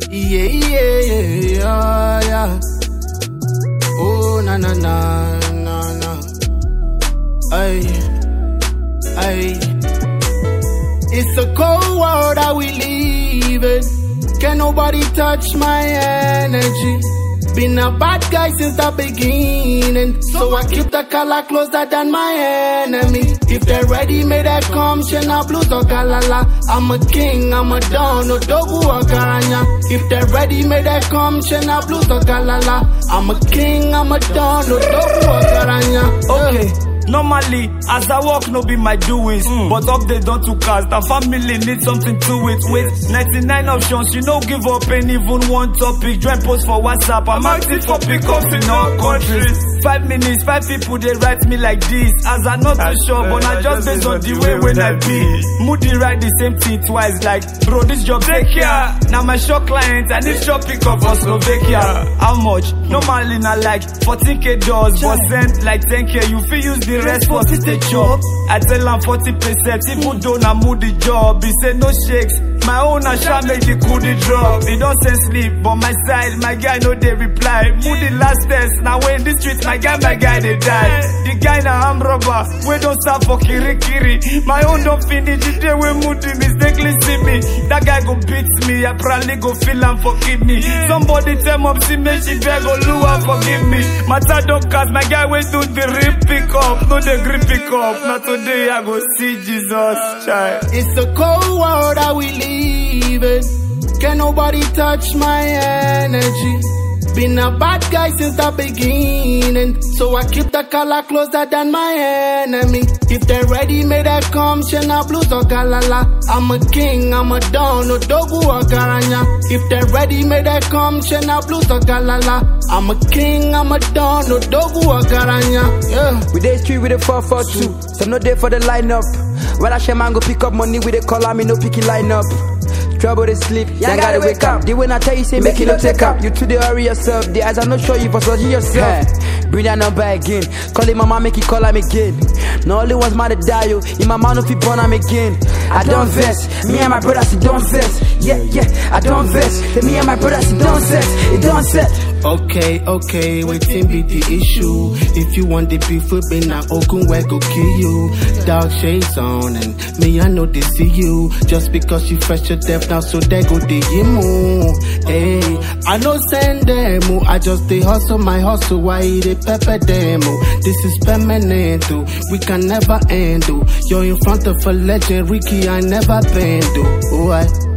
Yeah. Oh, na. Ay. It's a cold world that we live in. Can nobody touch my energy? Been a bad guy since the beginning, so I keep the color closer than my enemy. If they're ready, may they come, Shena Blues or Galala. I'm a king, I'm a don, no dogu or Garanya. If they're ready, may they come, Shena Blues or Galala. I'm a king, I'm a don, no dogu or Garanya. Okay. Normally, as I walk, no be my doings. But update don't to cast, the family need something to it. With 99 options, you know, give up and even one topic. Join post for WhatsApp, I'm active for pickups in all countries. 5 minutes, 5 people, they write me like this. As I'm not too sure, but I just based on the way when I be. Moody write the same thing twice, like, bro, this job take care. Now my shop client, I need shop pickup for Slovakia. How much? Normally, not like 14k dollars, but sent like 10k. You feel use the rest for city job. I tell him 40%, even though I move the job. He say no shakes. My own I shall make the coolie drop. He don't send sleep, but my side, my guy no they reply. Moody last test, now when the streets, my guy they die. The guy na arm robber, we don't stop for kiri. My own don't finish the day when Moody mistakenly see me. That guy go beat me, I probably go feel and forgive me. Somebody tell mom see me, she beg go Lua forgive me. Matter don't cast, my guy went to the rip pick up, no the grip pick up. Not today I go see Jesus, child. It's a cold world that we live in. Can nobody touch my energy? Been a bad guy since the beginning, so I keep the color closer than my enemy. If they're ready, may they come, Shena Blues or Galala. I'm a king, I'm a don, no dogu or Garanya. If they're ready, may they come, Shena Blues or Galala. I'm a king, I'm a don, no dogu or Garanya. Yeah. We dey street with a 442, so no day for the lineup. When I share man go pick up money with a call, me no picky lineup. Trouble to sleep, then gotta wake up. The when I tell you say make it no take up. You to the hurry yourself, the eyes are not show you for searching yourself. Bring that number again, call him mama make it call him again. No only one's mad to die you, in my man if you born him again. I don't vex, me and my brothers it don't vex. Yeah, I don't vex, me and my brothers it don't vex. It don't set. Okay, waiting be the issue. If you want the beef with me now, Okun where go kill you. Dark shades on and me I know they see you. Just because you fresh to death now, so they go the yimu. Hey, I no send them, I just they hustle my hustle. Why they pepper demo? This is permanent, we can never end. You're in front of a legend, Ricky, I never bend. Oh,